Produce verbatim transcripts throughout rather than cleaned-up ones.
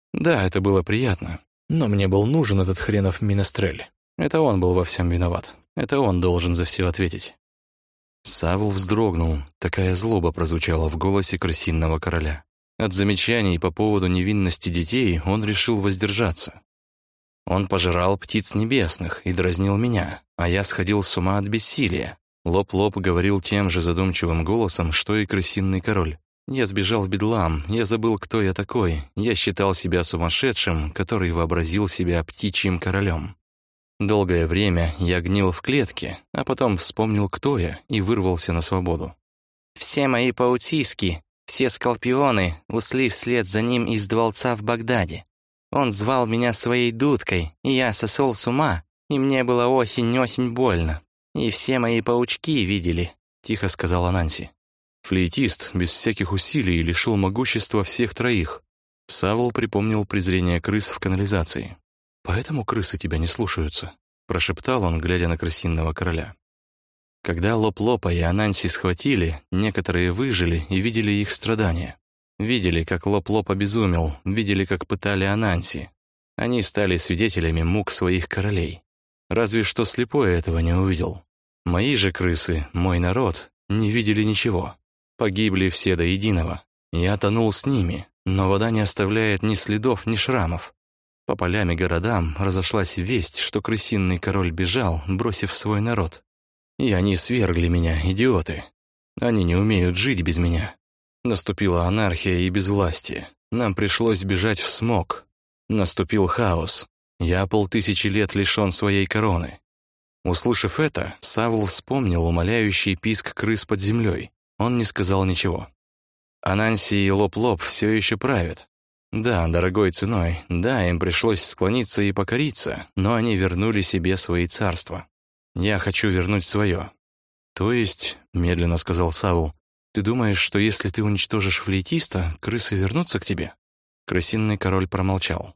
Да, это было приятно, но мне был нужен этот хренов Минестрель. Это он был во всем виноват. Это он должен за все ответить. Савл вздрогнул, такая злоба прозвучала в голосе крысиного короля. От замечаний по поводу невинности детей он решил воздержаться. Он пожирал птиц небесных и дразнил меня, а я сходил с ума от бессилия. Лоп-Лоп говорил тем же задумчивым голосом, что и крысиный король. Я сбежал в бедлам, я забыл, кто я такой. Я считал себя сумасшедшим, который вообразил себя птичьим королем. Долгое время я гнил в клетке, а потом вспомнил, кто я, и вырвался на свободу. Все мои паутиски, все скорпионы ушли вслед за ним из дворца в Багдаде. Он звал меня своей дудкой, и я сошел с ума, и мне было осень-осень больно. И все мои паучки видели, — тихо сказала Нанси. Флейтист без всяких усилий лишил могущества всех троих. Савл припомнил презрение крыс в канализации. «Поэтому крысы тебя не слушаются», — прошептал он, глядя на крысиного короля. Когда Лоп-Лопа и Ананси схватили, некоторые выжили и видели их страдания. Видели, как Лоп-Лоп обезумел, видели, как пытали Ананси. Они стали свидетелями мук своих королей. Разве что слепой этого не увидел. Мои же крысы, мой народ, не видели ничего. Погибли все до единого. Я тонул с ними, но вода не оставляет ни следов, ни шрамов. По полям и городам разошлась весть, что крысиный король бежал, бросив свой народ. И они свергли меня, идиоты. Они не умеют жить без меня. Наступила анархия и безвластие. Нам пришлось бежать в смог. Наступил хаос. Я полтысячи лет лишен своей короны. Услышав это, Савл вспомнил умоляющий писк крыс под землей. Он не сказал ничего. Ананси и Лоп-Лоп все еще правят. Да, дорогой ценой, да, им пришлось склониться и покориться, но они вернули себе свои царства. Я хочу вернуть свое. То есть, медленно сказал Савл, ты думаешь, что если ты уничтожишь флейтиста, крысы вернутся к тебе? Крысиный король промолчал.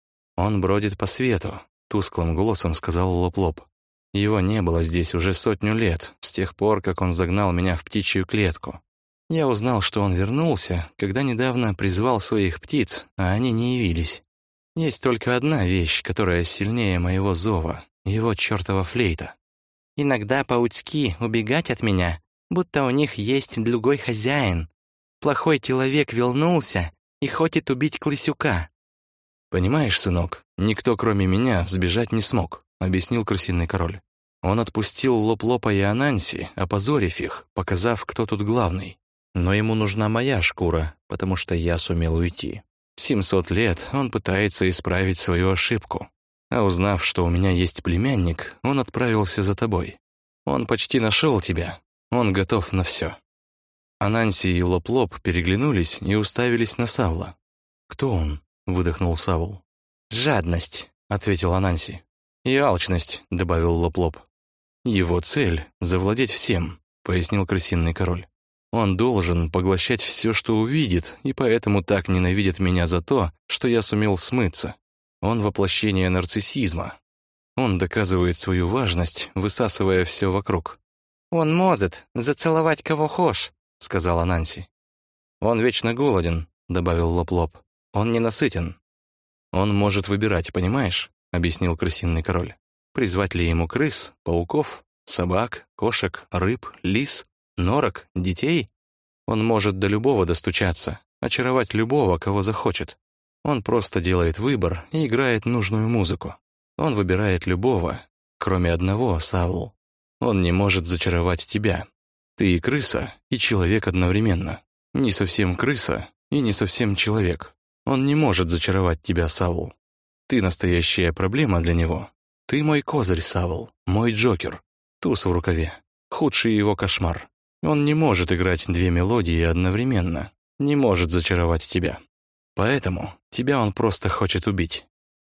Он бродит по свету, тусклым голосом сказал Лоп-Лоп. Его не было здесь уже сотню лет, с тех пор, как он загнал меня в птичью клетку. Я узнал, что он вернулся, когда недавно призвал своих птиц, а они не явились. Есть только одна вещь, которая сильнее моего зова — его чертова флейта. Иногда паучки убегать от меня, будто у них есть другой хозяин. Плохой человек вернулся и хочет убить Клысюка. «Понимаешь, сынок, никто, кроме меня, сбежать не смог», — объяснил крысиный король. Он отпустил Лоп-Лопа и Ананси, опозорив их, показав, кто тут главный. Но ему нужна моя шкура, потому что я сумел уйти. Семьсот лет он пытается исправить свою ошибку. А узнав, что у меня есть племянник, он отправился за тобой. Он почти нашел тебя. Он готов на все. Ананси и Лоп-Лоп переглянулись и уставились на Савла. «Кто он?» — выдохнул Савл. «Жадность», — ответил Ананси. «И алчность», — добавил Лоп-Лоп. «Его цель — завладеть всем», — пояснил крысиный король. «Он должен поглощать все, что увидит, и поэтому так ненавидит меня за то, что я сумел смыться. Он воплощение нарциссизма. Он доказывает свою важность, высасывая все вокруг». «Он может зацеловать кого хошь», — сказала Нанси. «Он вечно голоден», — добавил Лоп-Лоп. «Он ненасытен». «Он может выбирать, понимаешь?» — объяснил крысиный король. «Призвать ли ему крыс, пауков, собак, кошек, рыб, лис, норок, детей? Он может до любого достучаться, очаровать любого, кого захочет. Он просто делает выбор и играет нужную музыку. Он выбирает любого, кроме одного, Савл. Он не может зачаровать тебя. Ты и крыса, и человек одновременно. Не совсем крыса и не совсем человек. Он не может зачаровать тебя, Савл. Ты настоящая проблема для него. Ты мой козырь, Савл, мой Джокер. Туз в рукаве. Худший его кошмар. Он не может играть две мелодии одновременно. Не может зачаровать тебя. Поэтому тебя он просто хочет убить».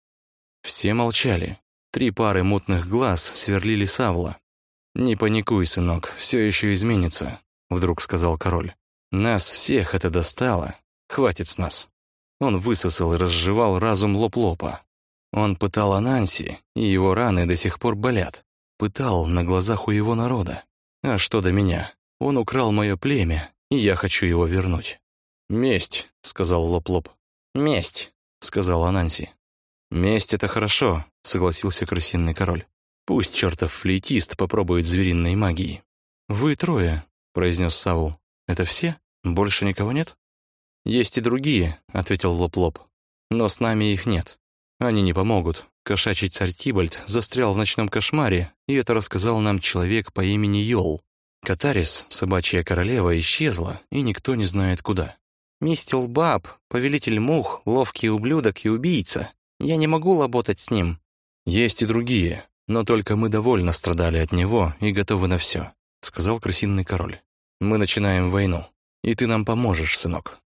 Все молчали. Три пары мутных глаз сверлили Савла. «Не паникуй, сынок, все еще изменится», — вдруг сказал король. «Нас всех это достало. Хватит с нас». Он высосал и разжевал разум Лоп-Лопа. Он пытал Ананси, и его раны до сих пор болят. Пытал на глазах у его народа. А что до меня? Он украл мое племя, и я хочу его вернуть. «Месть», — сказал Лоп-Лоп. «Месть», — сказала Нанси. «Месть — это хорошо», — согласился крысиный король. «Пусть чертов флейтист попробует звериной магии». «Вы трое», — произнес Саул. «Это все? Больше никого нет?» «Есть и другие», — ответил Лоп-Лоп. «Но с нами их нет. Они не помогут. Кошачий царь Тибальт застрял в ночном кошмаре, и это рассказал нам человек по имени Йол. Катарис, собачья королева, исчезла, и никто не знает куда. Мистер Баб, повелитель мух, ловкий ублюдок и убийца. Я не могу работать с ним». «Есть и другие, но только мы довольно страдали от него и готовы на все», — сказал крысиный король. «Мы начинаем войну, и ты нам поможешь, сынок».